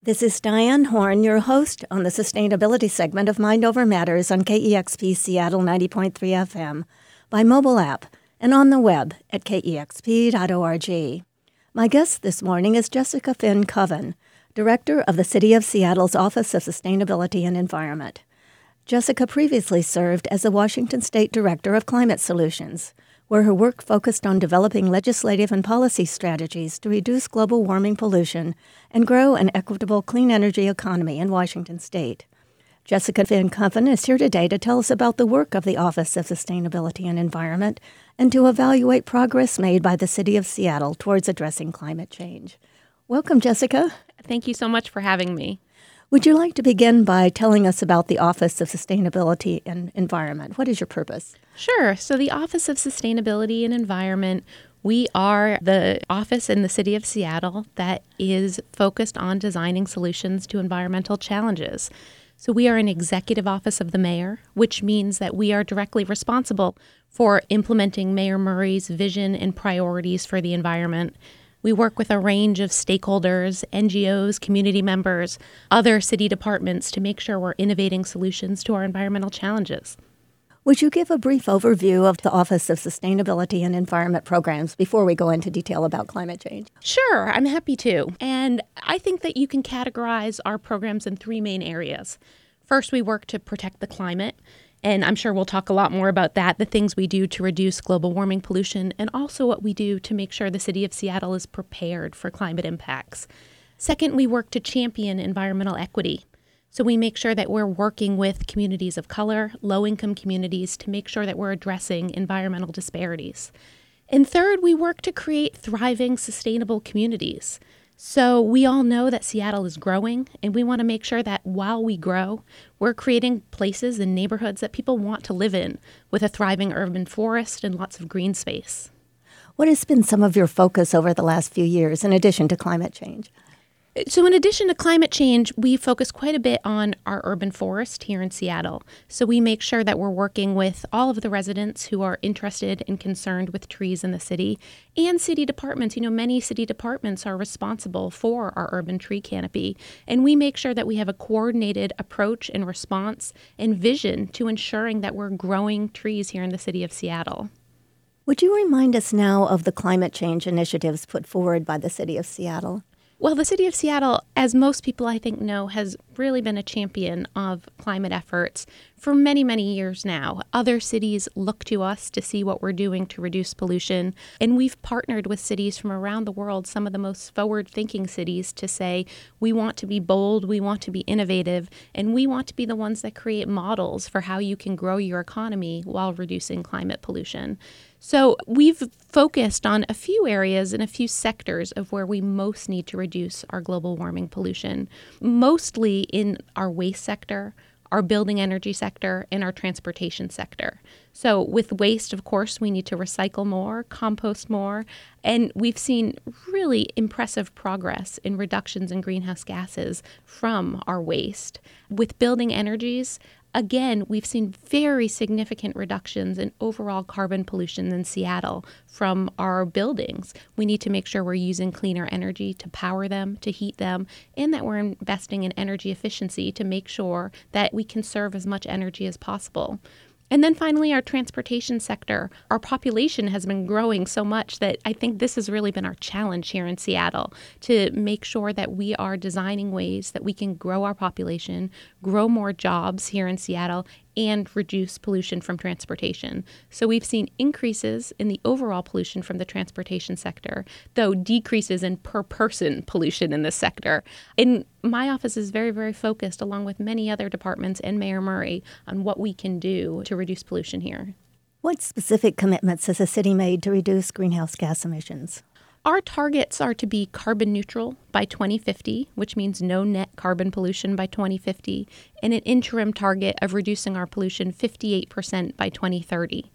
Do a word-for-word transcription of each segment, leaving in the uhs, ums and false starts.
This is Diane Horn, your host on the sustainability segment of Mind Over Matters on K E X P Seattle ninety point three F M, by mobile app, and on the web at K E X P dot org. My guest this morning is Jessica Finn Coven, Director of the City of Seattle's Office of Sustainability and Environment. Jessica previously served as the Washington State Director of Climate Solutions, where her work focused on developing legislative and policy strategies to reduce global warming pollution and grow an equitable clean energy economy in Washington State. Jessica Finn Coven is here today to tell us about the work of the Office of Sustainability and Environment and to evaluate progress made by the City of Seattle towards addressing climate change. Welcome, Jessica. Thank you so much for having me. Would you like to begin by telling us about the Office of Sustainability and Environment? What is your purpose? Sure. So the Office of Sustainability and Environment, we are the office in the City of Seattle that is focused on designing solutions to environmental challenges. So we are an executive office of the mayor, which means that we are directly responsible for implementing Mayor Murray's vision and priorities for the environment. We work with a range of stakeholders, N G Os, community members, other city departments to make sure we're innovating solutions to our environmental challenges. Would you give a brief overview of the Office of Sustainability and Environment programs before we go into detail about climate change? Sure, I'm happy to. And I think that you can categorize our programs in three main areas. First, we work to protect the climate. And I'm sure we'll talk a lot more about that, the things we do to reduce global warming pollution, and also what we do to make sure the City of Seattle is prepared for climate impacts. Second, we work to champion environmental equity. So we make sure that we're working with communities of color, low-income communities, to make sure that we're addressing environmental disparities. And third, we work to create thriving, sustainable communities. So we all know that Seattle is growing, and we want to make sure that while we grow, we're creating places and neighborhoods that people want to live in, with a thriving urban forest and lots of green space. What has been some of your focus over the last few years in addition to climate change? So in addition to climate change, we focus quite a bit on our urban forest here in Seattle. So we make sure that we're working with all of the residents who are interested and concerned with trees in the city, and city departments. You know, many city departments are responsible for our urban tree canopy. And we make sure that we have a coordinated approach and response and vision to ensuring that we're growing trees here in the city of Seattle. Would you remind us now of the climate change initiatives put forward by the City of Seattle? Well, the City of Seattle, as most people I think know, has really been a champion of climate efforts for many, many years now. Other cities look to us to see what we're doing to reduce pollution, and we've partnered with cities from around the world, some of the most forward-thinking cities, to say we want to be bold, we want to be innovative, and we want to be the ones that create models for how you can grow your economy while reducing climate pollution. So we've focused on a few areas and a few sectors of where we most need to reduce our global warming pollution, mostly in our waste sector, our building energy sector, and our transportation sector. So with waste, of course, we need to recycle more, compost more, and we've seen really impressive progress in reductions in greenhouse gases from our waste. With building energies, again, we've seen very significant reductions in overall carbon pollution in Seattle from our buildings. We need to make sure we're using cleaner energy to power them, to heat them, and that we're investing in energy efficiency to make sure that we conserve as much energy as possible. And then finally, our transportation sector. Our population has been growing so much that I think this has really been our challenge here in Seattle, to make sure that we are designing ways that we can grow our population, grow more jobs here in Seattle, and reduce pollution from transportation. So we've seen increases in the overall pollution from the transportation sector, though decreases in per person pollution in this sector. And my office is very, very focused, along with many other departments and Mayor Murray, on what we can do to reduce pollution here. What specific commitments has the city made to reduce greenhouse gas emissions? Our targets are to be carbon neutral by twenty fifty, which means no net carbon pollution by twenty fifty, and an interim target of reducing our pollution fifty-eight percent by twenty thirty.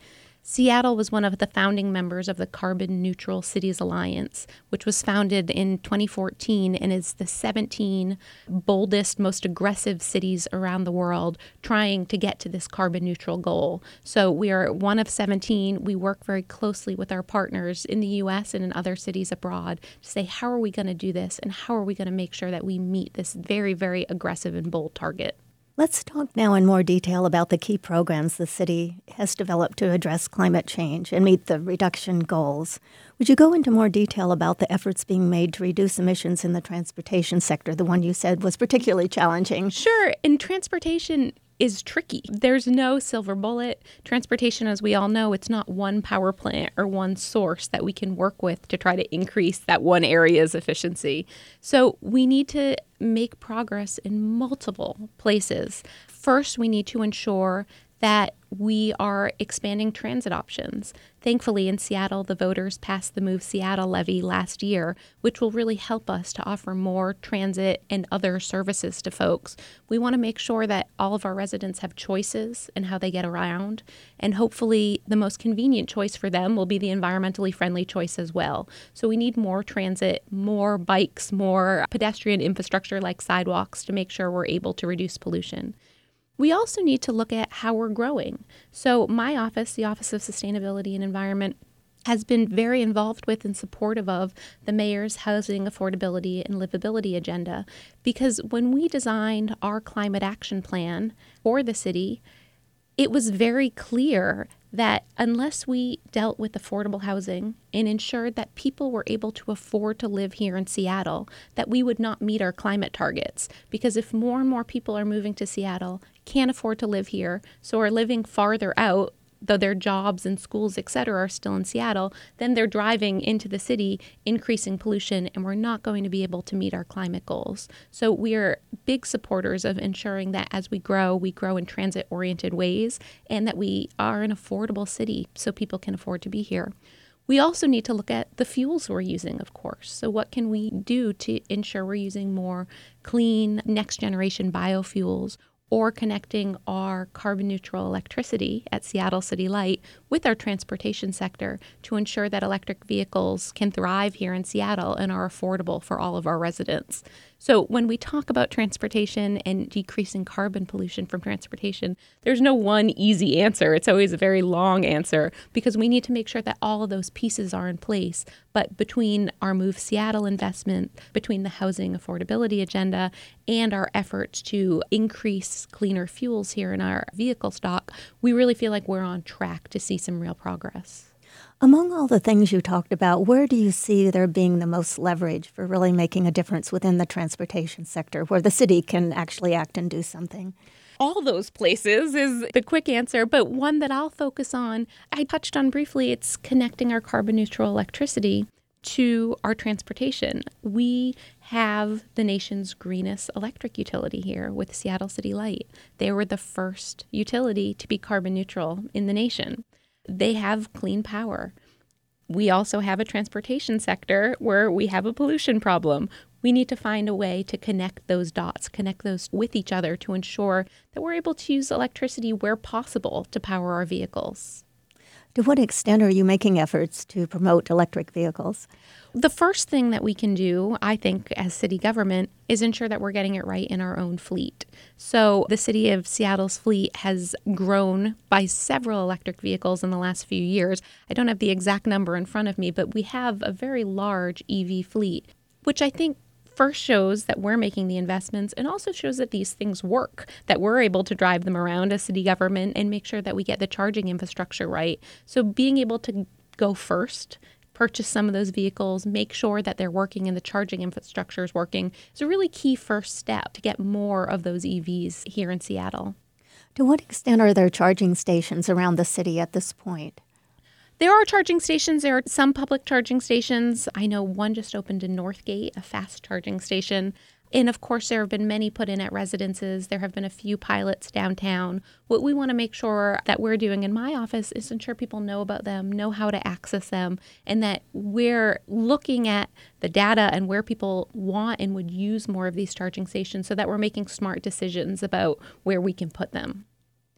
Seattle was one of the founding members of the Carbon Neutral Cities Alliance, which was founded in twenty fourteen and is the seventeen boldest, most aggressive cities around the world trying to get to this carbon neutral goal. So we are one of seventeen. We work very closely with our partners in the U S and in other cities abroad to say, how are we going to do this and how are we going to make sure that we meet this very, very aggressive and bold target? Let's talk now in more detail about the key programs the city has developed to address climate change and meet the reduction goals. Would you go into more detail about the efforts being made to reduce emissions in the transportation sector, the one you said was particularly challenging? Sure. In transportation, is tricky. There's no silver bullet. Transportation, as we all know, it's not one power plant or one source that we can work with to try to increase that one area's efficiency. So we need to make progress in multiple places. First, we need to ensure that we are expanding transit options. Thankfully, in Seattle, the voters passed the Move Seattle levy last year, which will really help us to offer more transit and other services to folks. We want to make sure that all of our residents have choices in how they get around, and hopefully the most convenient choice for them will be the environmentally friendly choice as well. So we need more transit, more bikes, more pedestrian infrastructure like sidewalks to make sure we're able to reduce pollution. We also need to look at how we're growing. So my office, the Office of Sustainability and Environment, has been very involved with and supportive of the mayor's housing affordability and livability agenda, because when we designed our climate action plan for the city, it was very clear that unless we dealt with affordable housing and ensured that people were able to afford to live here in Seattle, that we would not meet our climate targets. Because if more and more people are moving to Seattle, can't afford to live here, so are living farther out, though their jobs and schools, et cetera, are still in Seattle, then they're driving into the city, increasing pollution, and we're not going to be able to meet our climate goals. So we are big supporters of ensuring that as we grow, we grow in transit-oriented ways, and that we are an affordable city so people can afford to be here. We also need to look at the fuels we're using, of course. So what can we do to ensure we're using more clean, next-generation biofuels, or connecting our carbon neutral electricity at Seattle City Light with our transportation sector to ensure that electric vehicles can thrive here in Seattle and are affordable for all of our residents. So when we talk about transportation and decreasing carbon pollution from transportation, there's no one easy answer. It's always a very long answer because we need to make sure that all of those pieces are in place. But between our Move Seattle investment, between the housing affordability agenda, and our efforts to increase cleaner fuels here in our vehicle stock, we really feel like we're on track to see some real progress. Among all the things you talked about, where do you see there being the most leverage for really making a difference within the transportation sector, where the city can actually act and do something? All those places is the quick answer, but one that I'll focus on, I touched on briefly, it's connecting our carbon neutral electricity to our transportation. We have the nation's greenest electric utility here with Seattle City Light. They were the first utility to be carbon neutral in the nation. They have clean power. We also have a transportation sector where we have a pollution problem. We need to find a way to connect those dots, connect those with each other to ensure that we're able to use electricity where possible to power our vehicles. To what extent are you making efforts to promote electric vehicles? The first thing that we can do, I think, as city government is ensure that we're getting it right in our own fleet. So the city of Seattle's fleet has grown by several electric vehicles in the last few years. I don't have the exact number in front of me, but we have a very large E V fleet, which I think first shows that we're making the investments and also shows that these things work, that we're able to drive them around as city government and make sure that we get the charging infrastructure right. So being able to go first, purchase some of those vehicles, make sure that they're working and the charging infrastructure is working is a really key first step to get more of those E Vs here in Seattle. To what extent are there charging stations around the city at this point? There are charging stations. There are some public charging stations. I know one just opened in Northgate, a fast charging station. And of course, there have been many put in at residences. There have been a few pilots downtown. What we want to make sure that we're doing in my office is ensure people know about them, know how to access them, and that we're looking at the data and where people want and would use more of these charging stations so that we're making smart decisions about where we can put them.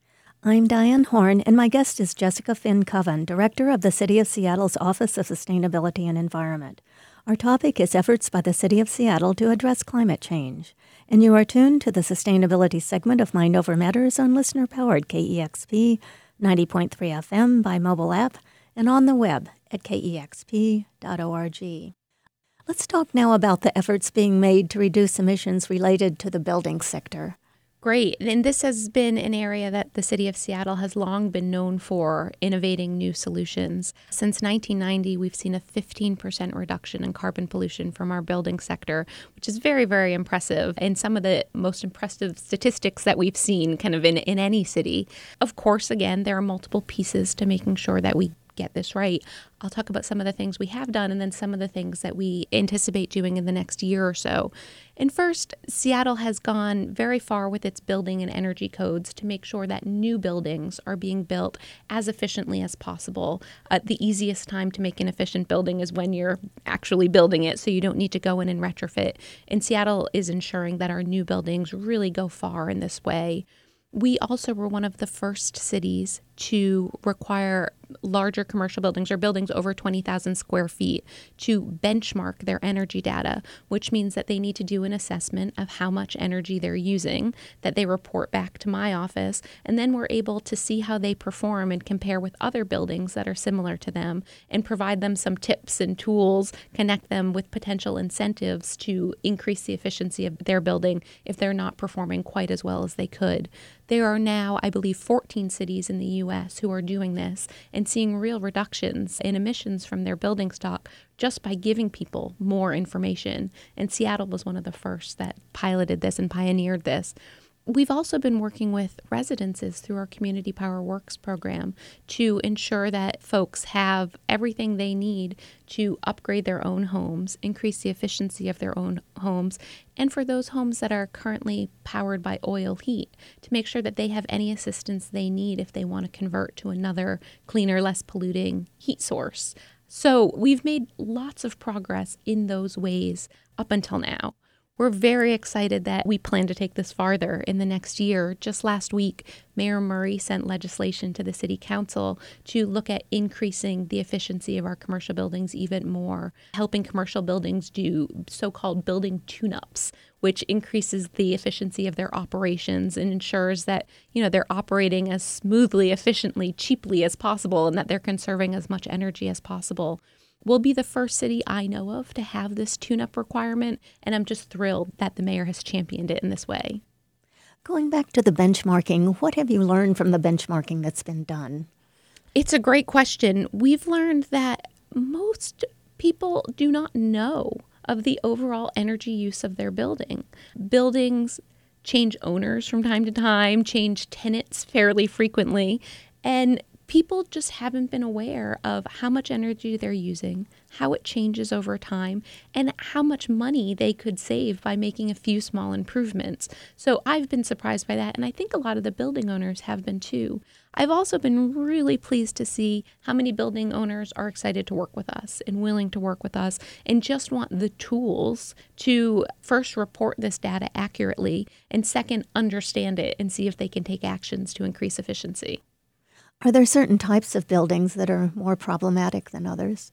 I'm Diane Horn, and my guest is Jessica Finn Coven, Director of the City of Seattle's Office of Sustainability and Environment. Our topic is efforts by the City of Seattle to address climate change. And you are tuned to the sustainability segment of Mind Over Matters on listener-powered K E X P ninety point three F M by mobile app and on the web at K E X P dot org. Let's talk now about the efforts being made to reduce emissions related to the building sector. Great. And this has been an area that the City of Seattle has long been known for, innovating new solutions. Since nineteen ninety, we've seen a fifteen percent reduction in carbon pollution from our building sector, which is very, very impressive, and some of the most impressive statistics that we've seen kind of in, in any city. Of course, again, there are multiple pieces to making sure that we get this right. I'll talk about some of the things we have done and then some of the things that we anticipate doing in the next year or so. And first, Seattle has gone very far with its building and energy codes to make sure that new buildings are being built as efficiently as possible. Uh, the easiest time to make an efficient building is when you're actually building it, so you don't need to go in and retrofit. And Seattle is ensuring that our new buildings really go far in this way. We also were one of the first cities to require larger commercial buildings or buildings over twenty thousand square feet to benchmark their energy data, which means that they need to do an assessment of how much energy they're using, that they report back to my office, and then we're able to see how they perform and compare with other buildings that are similar to them and provide them some tips and tools, connect them with potential incentives to increase the efficiency of their building if they're not performing quite as well as they could. There are now, I believe, fourteen cities in the U S who are doing this and seeing real reductions in emissions from their building stock just by giving people more information. And Seattle was one of the first that piloted this and pioneered this. We've also been working with residences through our Community Power Works program to ensure that folks have everything they need to upgrade their own homes, increase the efficiency of their own homes, and for those homes that are currently powered by oil heat, to make sure that they have any assistance they need if they want to convert to another cleaner, less polluting heat source. So we've made lots of progress in those ways up until now. We're very excited that we plan to take this farther in the next year. Just last week, Mayor Murray sent legislation to the City Council to look at increasing the efficiency of our commercial buildings even more, helping commercial buildings do so-called building tune-ups, which increases the efficiency of their operations and ensures that, you know, they're operating as smoothly, efficiently, cheaply as possible and that they're conserving as much energy as possible. We'll be the first city I know of to have this tune-up requirement, and I'm just thrilled that the mayor has championed it in this way. Going back to the benchmarking, what have you learned from the benchmarking that's been done? It's a great question. We've learned that most people do not know of the overall energy use of their building. Buildings change owners from time to time, change tenants fairly frequently, and people just haven't been aware of how much energy they're using, how it changes over time, and how much money they could save by making a few small improvements. So I've been surprised by that, and I think a lot of the building owners have been too. I've also been really pleased to see how many building owners are excited to work with us and willing to work with us and just want the tools to first report this data accurately and second, understand it and see if they can take actions to increase efficiency. Are there certain types of buildings that are more problematic than others?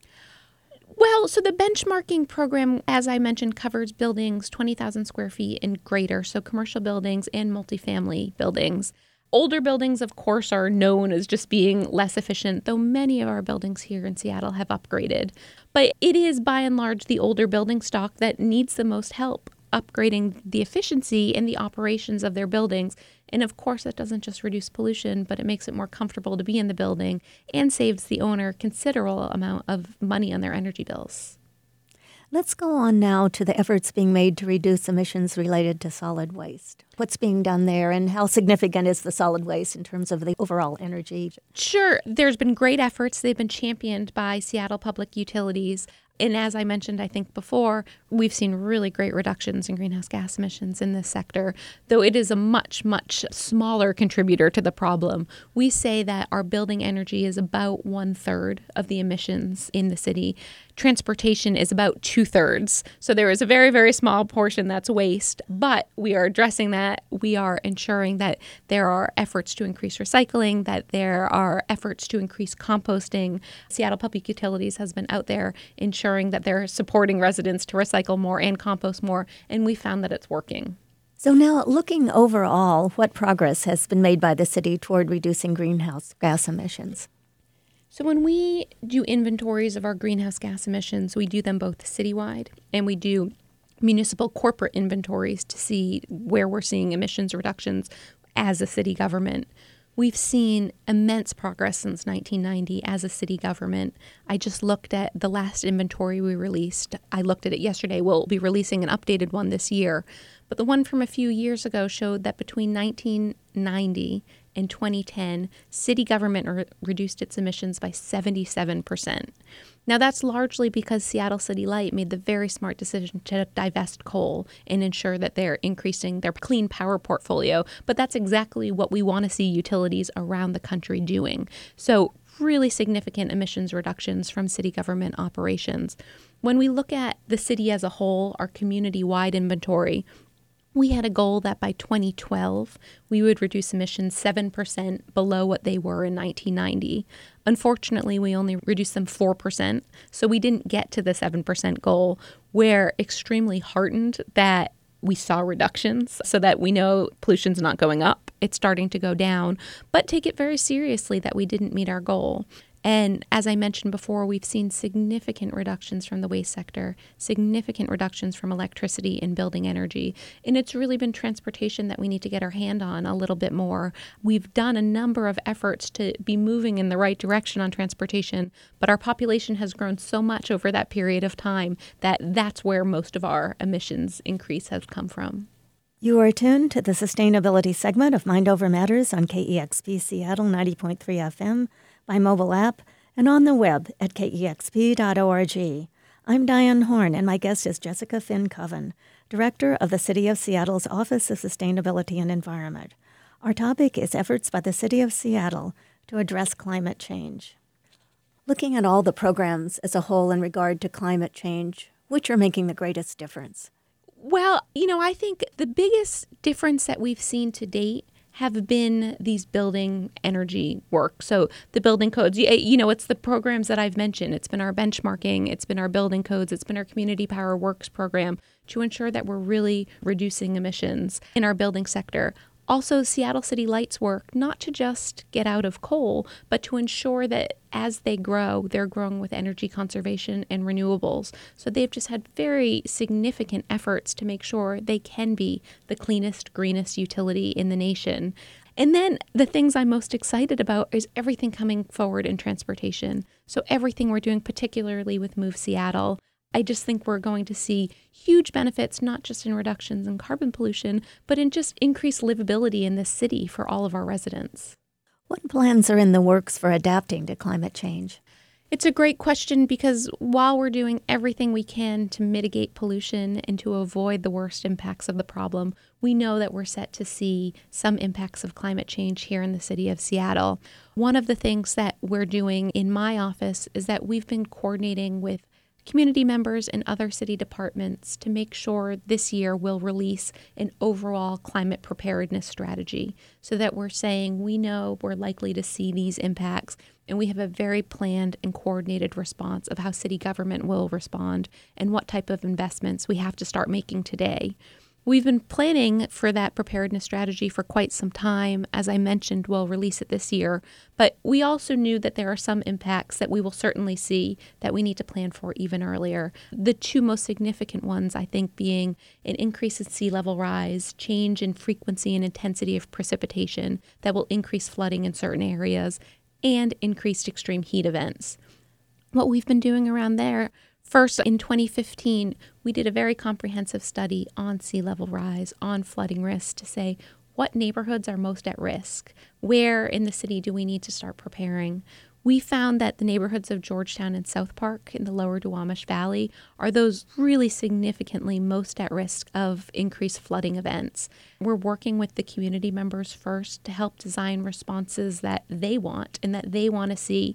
Well, so the benchmarking program, as I mentioned, covers buildings twenty thousand square feet and greater, so commercial buildings and multifamily buildings. Older buildings, of course, are known as just being less efficient, though many of our buildings here in Seattle have upgraded. But it is, by and large, the older building stock that needs the most help upgrading the efficiency and the operations of their buildings. And of course, that doesn't just reduce pollution, but it makes it more comfortable to be in the building and saves the owner a considerable amount of money on their energy bills. Let's go on now to the efforts being made to reduce emissions related to solid waste. What's being done there, and how significant is the solid waste in terms of the overall energy? Sure. There's been great efforts. They've been championed by Seattle Public Utilities. And as I mentioned, I think before, we've seen really great reductions in greenhouse gas emissions in this sector, though it is a much, much smaller contributor to the problem. We say that our building energy is about one third of the emissions in the city. transportation is about two-thirds. So there is a very, very small portion that's waste, but we are addressing that. We are ensuring that there are efforts to increase recycling, that there are efforts to increase composting. Seattle Public Utilities has been out there ensuring that they're supporting residents to recycle more and compost more, and we found that it's working. So now, looking overall, what progress has been made by the city toward reducing greenhouse gas emissions? So when we do inventories of our greenhouse gas emissions, we do them both citywide and we do municipal corporate inventories to see where we're seeing emissions reductions as a city government. We've seen immense progress since nineteen ninety as a city government. I just looked at the last inventory we released. I looked at it yesterday. We'll be releasing an updated one this year. But the one from a few years ago showed that between nineteen ninety and twenty ten, city government re- reduced its emissions by seventy-seven percent. Now, that's largely because Seattle City Light made the very smart decision to divest coal and ensure that they're increasing their clean power portfolio. But that's exactly what we want to see utilities around the country doing. So really significant emissions reductions from city government operations. When we look at the city as a whole, our community-wide inventory, we had a goal that by twenty twelve, we would reduce emissions seven percent below what they were in nineteen ninety. Unfortunately, we only reduced them four percent, so we didn't get to the seven percent goal. We're extremely heartened that we saw reductions so that we know pollution's not going up. It's starting to go down, but take it very seriously that we didn't meet our goal. And as I mentioned before, we've seen significant reductions from the waste sector, significant reductions from electricity and building energy. And it's really been transportation that we need to get our hand on a little bit more. We've done a number of efforts to be moving in the right direction on transportation, but our population has grown so much over that period of time that that's where most of our emissions increase has come from. You are tuned to the sustainability segment of Mind Over Matters on K E X P Seattle ninety point three F M, by mobile app, and on the web at K E X P dot org. I'm Diane Horn, and my guest is Jessica Finn Coven, Director of the City of Seattle's Office of Sustainability and Environment. Our topic is efforts by the City of Seattle to address climate change. Looking at all the programs as a whole in regard to climate change, which are making the greatest difference? Well, you know, I think the biggest difference that we've seen to date have been these building energy work. So the building codes, you know, it's the programs that I've mentioned. It's been our benchmarking, it's been our building codes, it's been our Community Power Works program to ensure that we're really reducing emissions in our building sector. Also, Seattle City Light's work, not to just get out of coal, but to ensure that as they grow, they're growing with energy conservation and renewables. So they've just had very significant efforts to make sure they can be the cleanest, greenest utility in the nation. And then the things I'm most excited about is everything coming forward in transportation. So everything we're doing, particularly with Move Seattle, I just think we're going to see huge benefits, not just in reductions in carbon pollution, but in just increased livability in this city for all of our residents. What plans are in the works for adapting to climate change? It's a great question because while we're doing everything we can to mitigate pollution and to avoid the worst impacts of the problem, we know that we're set to see some impacts of climate change here in the city of Seattle. One of the things that we're doing in my office is that we've been coordinating with community members and other city departments to make sure this year we'll release an overall climate preparedness strategy so that we're saying we know we're likely to see these impacts and we have a very planned and coordinated response of how city government will respond and what type of investments we have to start making today. We've been planning for that preparedness strategy for quite some time. As I mentioned, we'll release it this year. But we also knew that there are some impacts that we will certainly see that we need to plan for even earlier. The two most significant ones, I think, being an increase in sea level rise, change in frequency and intensity of precipitation that will increase flooding in certain areas, and increased extreme heat events. What we've been doing around there, first, in twenty fifteen, we did a very comprehensive study on sea level rise, on flooding risks to say what neighborhoods are most at risk, where in the city do we need to start preparing. We found that the neighborhoods of Georgetown and South Park in the lower Duwamish Valley are those really significantly most at risk of increased flooding events. We're working with the community members first to help design responses that they want and that they want to see.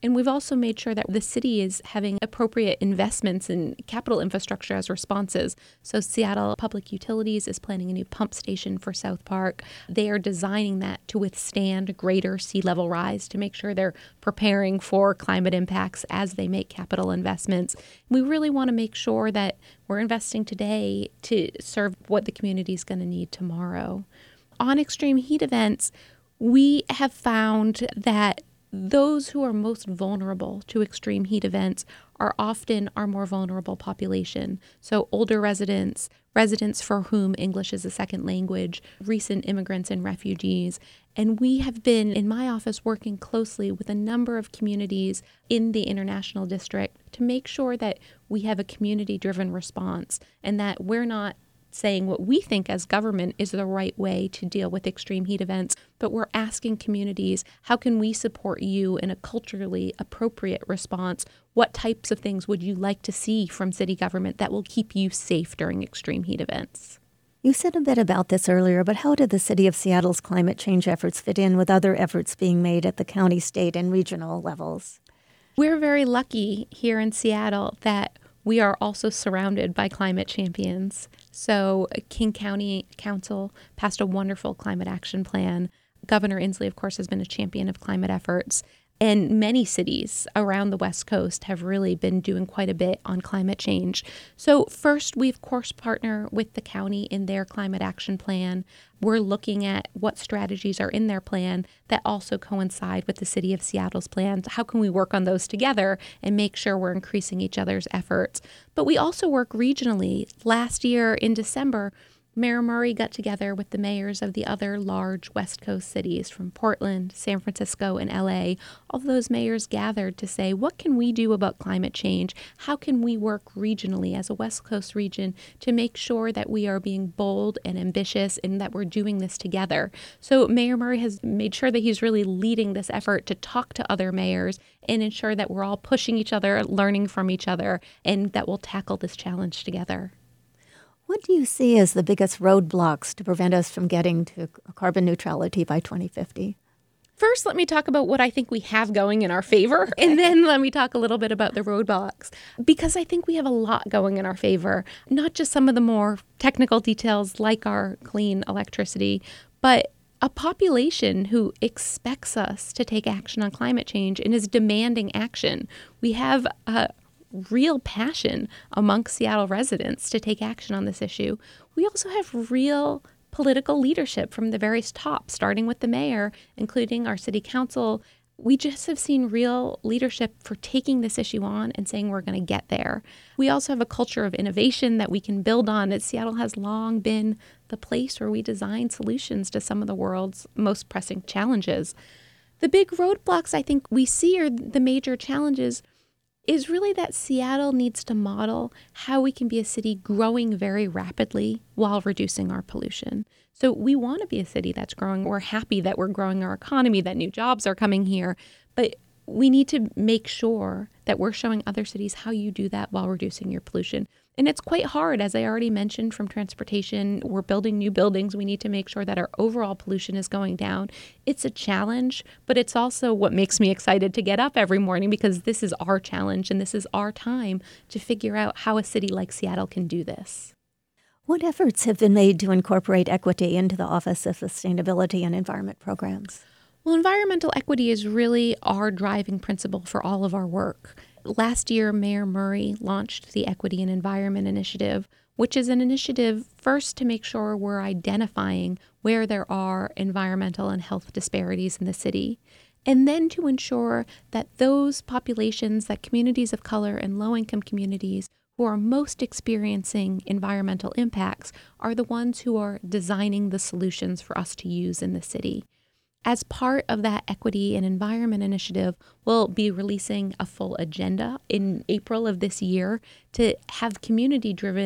And we've also made sure that the city is having appropriate investments in capital infrastructure as responses. So Seattle Public Utilities is planning a new pump station for South Park. They are designing that to withstand greater sea level rise to make sure they're preparing for climate impacts as they make capital investments. We really want to make sure that we're investing today to serve what the community is going to need tomorrow. On extreme heat events, we have found that those who are most vulnerable to extreme heat events are often our more vulnerable population. So older residents, residents for whom English is a second language, recent immigrants and refugees. And we have been, in my office, working closely with a number of communities in the International District to make sure that we have a community-driven response and that we're not saying what we think as government is the right way to deal with extreme heat events, but we're asking communities, how can we support you in a culturally appropriate response? What types of things would you like to see from city government that will keep you safe during extreme heat events? You said a bit about this earlier, but how did the City of Seattle's climate change efforts fit in with other efforts being made at the county, state, and regional levels? We're very lucky here in Seattle that we are also surrounded by climate champions. So King County Council passed a wonderful climate action plan. Governor Inslee, of course, has been a champion of climate efforts. And many cities around the West Coast have really been doing quite a bit on climate change. So first, we, of course, partner with the county in their climate action plan. We're looking at what strategies are in their plan that also coincide with the City of Seattle's plans. How can we work on those together and make sure we're increasing each other's efforts? But we also work regionally. Last year in December, Mayor Murray got together with the mayors of the other large West Coast cities from Portland, San Francisco, and L A. All of those mayors gathered to say, what can we do about climate change? How can we work regionally as a West Coast region to make sure that we are being bold and ambitious and that we're doing this together? So Mayor Murray has made sure that he's really leading this effort to talk to other mayors and ensure that we're all pushing each other, learning from each other, and that we'll tackle this challenge together. What do you see as the biggest roadblocks to prevent us from getting to carbon neutrality by twenty fifty? First, let me talk about what I think we have going in our favor, okay. And then let me talk a little bit about the roadblocks, because I think we have a lot going in our favor, not just some of the more technical details like our clean electricity, but a population who expects us to take action on climate change and is demanding action. We have a real passion amongst Seattle residents to take action on this issue. We also have real political leadership from the very top, starting with the mayor, including our city council. We just have seen real leadership for taking this issue on and saying we're going to get there. We also have a culture of innovation that we can build on. That Seattle has long been the place where we design solutions to some of the world's most pressing challenges. The big roadblocks I think we see are the major challenges is really that Seattle needs to model how we can be a city growing very rapidly while reducing our pollution. So we want to be a city that's growing. We're happy that we're growing our economy, that new jobs are coming here, but we need to make sure that we're showing other cities how you do that while reducing your pollution. And it's quite hard, as I already mentioned, from transportation. We're building new buildings. We need to make sure that our overall pollution is going down. It's a challenge, but it's also what makes me excited to get up every morning, because this is our challenge and this is our time to figure out how a city like Seattle can do this. What efforts have been made to incorporate equity into the Office of Sustainability and Environment programs? Well, environmental equity is really our driving principle for all of our work. Last year, Mayor Murray launched the Equity and Environment Initiative, which is an initiative first to make sure we're identifying where there are environmental and health disparities in the city, and then to ensure that those populations, that communities of color and low-income communities who are most experiencing environmental impacts, are the ones who are designing the solutions for us to use in the city. As part of that Equity and Environment Initiative, we'll be releasing a full agenda in April of this year to have community-driven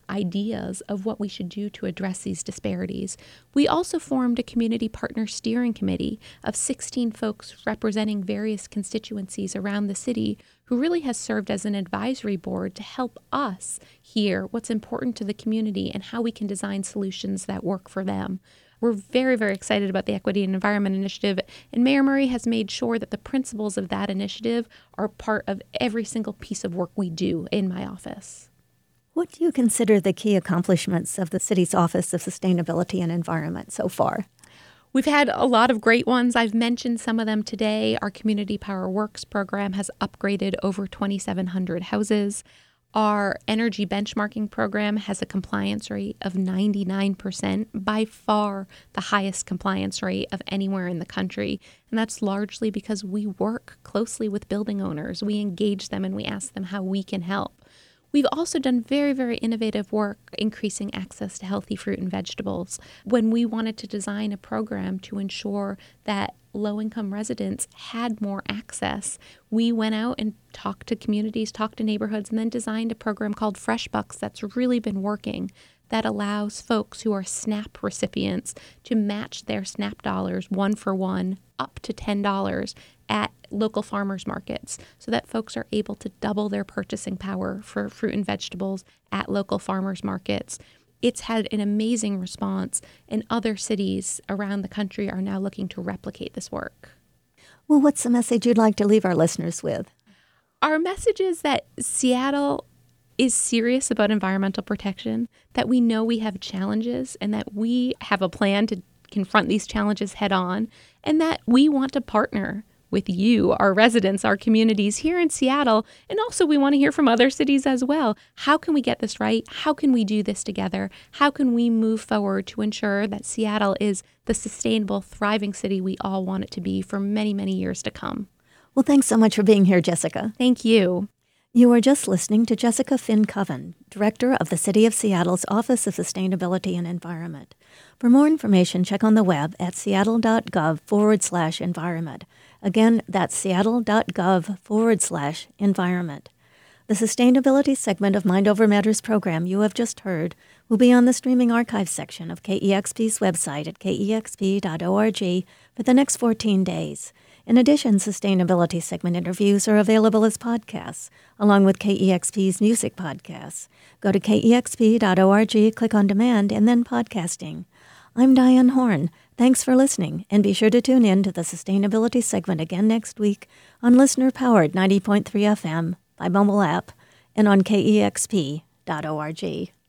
ideas of what we should do to address these disparities. We also formed a community partner steering committee of sixteen folks representing various constituencies around the city who really has served as an advisory board to help us hear what's important to the community and how we can design solutions that work for them. We're very, very excited about the Equity and Environment Initiative, and Mayor Murray has made sure that the principles of that initiative are part of every single piece of work we do in my office. What do you consider the key accomplishments of the city's Office of Sustainability and Environment so far? We've had a lot of great ones. I've mentioned some of them today. Our Community Power Works program has upgraded over twenty-seven hundred houses. Our energy benchmarking program has a compliance rate of ninety-nine percent, by far the highest compliance rate of anywhere in the country. And that's largely because we work closely with building owners. We engage them and we ask them how we can help. We've also done very, very innovative work increasing access to healthy fruit and vegetables. When we wanted to design a program to ensure that low-income residents had more access, we went out and talked to communities, talked to neighborhoods, and then designed a program called FreshBucks that's really been working, that allows folks who are SNAP recipients to match their SNAP dollars one for one up to ten dollars at local farmers markets, so that folks are able to double their purchasing power for fruit and vegetables at local farmers markets. It's had an amazing response, and other cities around the country are now looking to replicate this work. Well, what's the message you'd like to leave our listeners with? Our message is that Seattle is serious about environmental protection, that we know we have challenges and that we have a plan to confront these challenges head on, and that we want to partner with you, our residents, our communities here in Seattle, and also we want to hear from other cities as well. How can we get this right? How can we do this together? How can we move forward to ensure that Seattle is the sustainable, thriving city we all want it to be for many, many years to come? Well, thanks so much for being here, Jessica. Thank you. You are just listening to Jessica Finn Coven, Director of the City of Seattle's Office of Sustainability and Environment. For more information, check on the web at seattle.gov forward slash environment. Again, that's seattle.gov forward slash environment. The sustainability segment of Mind Over Matters program you have just heard will be on the streaming archive section of K E X P's website at k e x p dot org for the next fourteen days. In addition, sustainability segment interviews are available as podcasts, along with K E X P's music podcasts. Go to k e x p dot org, click on Demand, and then Podcasting. I'm Diane Horn. Thanks for listening, and be sure to tune in to the sustainability segment again next week on listener-powered ninety point three F M, by mobile app, and on k e x p dot org.